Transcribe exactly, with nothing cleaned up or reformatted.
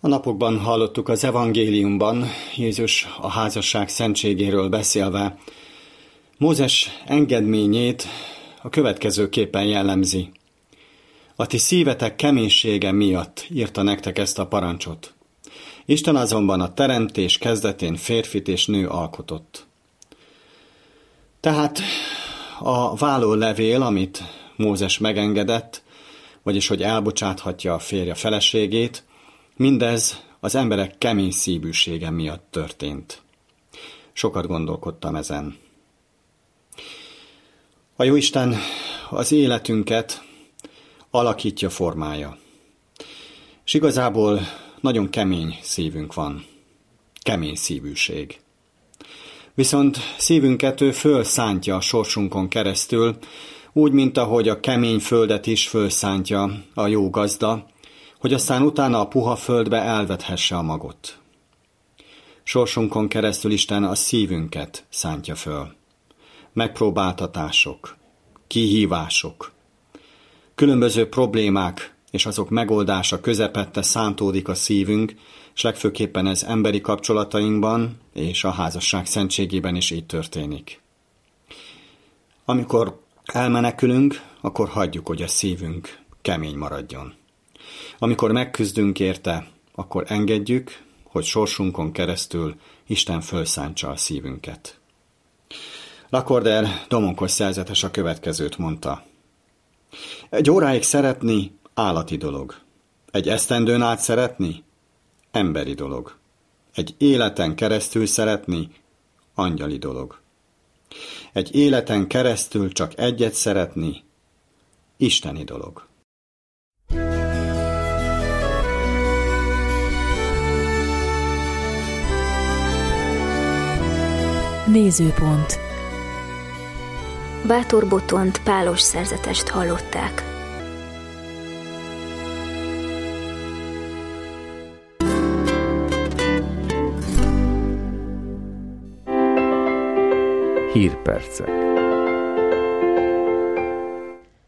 A napokban hallottuk az evangéliumban, Jézus a házasság szentségéről beszélve, Mózes engedményét a következőképpen jellemzi. A ti szívetek keménysége miatt írta nektek ezt a parancsot. Isten azonban a teremtés kezdetén férfit és nő alkotott. Tehát a váló levél, amit Mózes megengedett, vagyis hogy elbocsáthatja a férje feleségét, mindez az emberek kemény szívűsége miatt történt. Sokat gondolkodtam ezen. A Jóisten az életünket alakítja, formálja. És igazából nagyon kemény szívünk van. Kemény szívűség. Viszont szívünket ő fölszántja a sorsunkon keresztül, úgy, mint ahogy a kemény földet is fölszántja a jó gazda, hogy aztán utána a puha földbe elvethesse a magot. Sorsunkon keresztül Isten a szívünket szántja föl. Megpróbáltatások, kihívások, különböző problémák és azok megoldása közepette szántódik a szívünk, és legfőképpen ez emberi kapcsolatainkban és a házasság szentségében is így történik. Amikor elmenekülünk, akkor hagyjuk, hogy a szívünk kemény maradjon. Amikor megküzdünk érte, akkor engedjük, hogy sorsunkon keresztül Isten fölszántsa a szívünket. Lacordaire Domonkos szerzetes a következőt mondta. Egy óráig szeretni állati dolog. Egy esztendőn át szeretni emberi dolog. Egy életen keresztül szeretni angyali dolog. Egy életen keresztül csak egyet szeretni isteni dolog. Nézőpont. Bátor Botont pálos szerzetest hallották. Hírpercek.